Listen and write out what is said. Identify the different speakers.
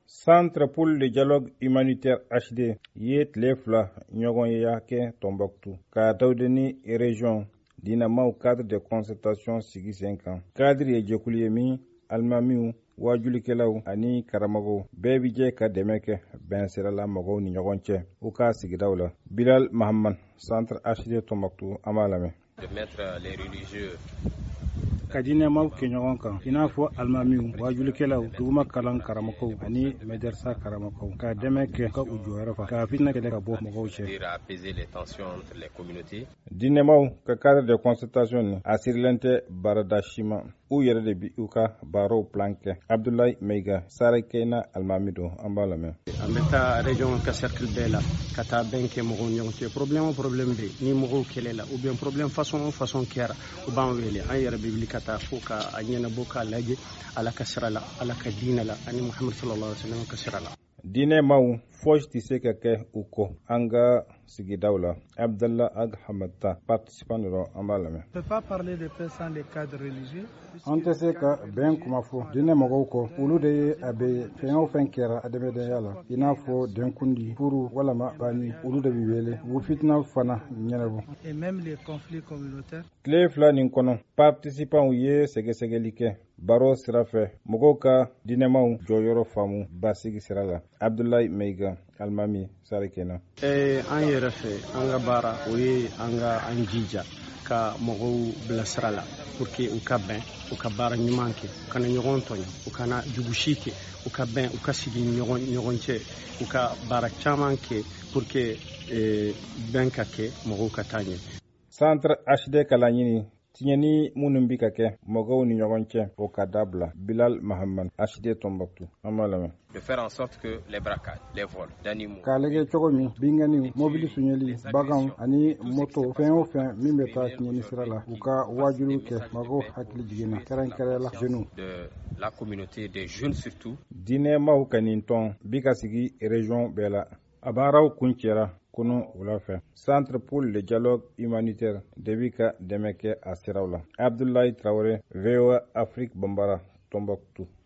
Speaker 1: Centre pour le dialogue humanitaire HD ye tile fila ɲɔgɔn ye y'a kɛ Tombouctou ka Dawudeni région dinamaw cadre de concertation sigi sen kan. Cadre ye jɛkulu ye min alimamiw, waajulikɛlaw ani karamɔgɔw bɛɛ bi jɛ ka dɛmɛ kɛ bɛnsirala mɔgɔw ni ɲɔgɔn cɛ u ka sigidaw la. Bilal Mahamad, Centre HD Tombouctou, an b'a lamɛn.
Speaker 2: De mettre les religieux
Speaker 1: ka diinɛmaw kɛ ɲɔgɔn kan i n'a fɔ alimamiw, waajulikɛlaw, duguma kalan karamɔgɔw ani mɛdɛrɛsa karamɔgɔw ka dɛmɛ kɛ ka u jɔyɔrɔ fa ka fitinɛ kɛlɛ ka bɔ mɔgɔw cɛ.
Speaker 2: apaiser les tensions entre les communautés.
Speaker 1: Diinɛmaw ka cadre de concertation nin a sirilen tɛ baarada si ma u yɛrɛ de bi u ka baaraw plan kɛ. Abdoulaye Meiga, Sara Keyna alimami don, an b'a lamɛn.
Speaker 3: An bɛ taa région ka cercle bɛɛ la ka taa bɛn kɛ mɔgɔw ni ɲɔgɔn cɛ. Problème bɛ ni mɔgɔw kɛlɛ la ou bien problème façon kɛra u b'an wele an yɛrɛ bɛ wuli ka taa fo ka a ɲɛnabɔ k'a lajɛ ala ka sira la, ala ka diinɛ la ani Muhamadu sallallahu alaihi wa sallam ka sira la.
Speaker 1: Diinɛmaw fosi tɛ se ka kɛ u kɔ an ka sigidaw la. Abdallah Ag Hamata, participant dɔrɔn, an b'a lamɛn. An tɛ se ka bɛn kuma fɔ diinɛmɔgɔw kɔ olu de ye a bɛ fɛn o fɛn kɛra adamadenya la i n'a fɔ denkundi, furu walama banni olu de bɛ wele u fitina fana ɲɛnabɔ. Tile fila nin kɔnɔ participants ye sɛgɛsɛgɛli kɛ baro sira fɛ mɔgɔw ka diinɛmaw jɔyɔrɔ faamu basigi sira la. Abdoulaye Meiga, alimami, Sara Keyna.
Speaker 3: An yɛrɛ fɛ an ka baara o ye an jija ka mɔgɔw bilasira la pour que u ka bɛn u ka baara ɲuman kɛ u kana ɲɔgɔn tɔɲɔ u kana jugusi kɛ u ka bɛn u ka sigi ɲɔgɔn cɛ u ka baara caman kɛ pour que bɛn ka kɛ mɔgɔw ka taa ɲɛ.
Speaker 1: Centre HD kalan ɲini tiɲɛni minnu bi ka kɛ mɔgɔw ni ɲɔgɔn cɛ o ka dabila. Bilal Mahamad, HD Tombouctou, an b'a lamɛn.
Speaker 2: De faire en sorte que les braquages, les vols d'animaux.
Speaker 1: K'a lajɛ cogo min binganiw, mobili suɲɛli, baganw ani moto fɛn o fɛn min bɛ taa tiɲɛni sira la u ka waajuru kɛ mɔgɔw hakili jiginna kɛrɛnkɛrɛnla jeunes.
Speaker 2: De la communauté des jeunes surtout.
Speaker 1: Diinɛmaw ka nin tɔn bi ka sigi région bɛɛ la. A baaraw kun cɛra kunu wula fɛ. Centre pour le dialogue humanitaire de bi ka dɛmɛ kɛ a siraw la. Abdoulaye Traoré, VOA Afrique Bambara, Tombouctou.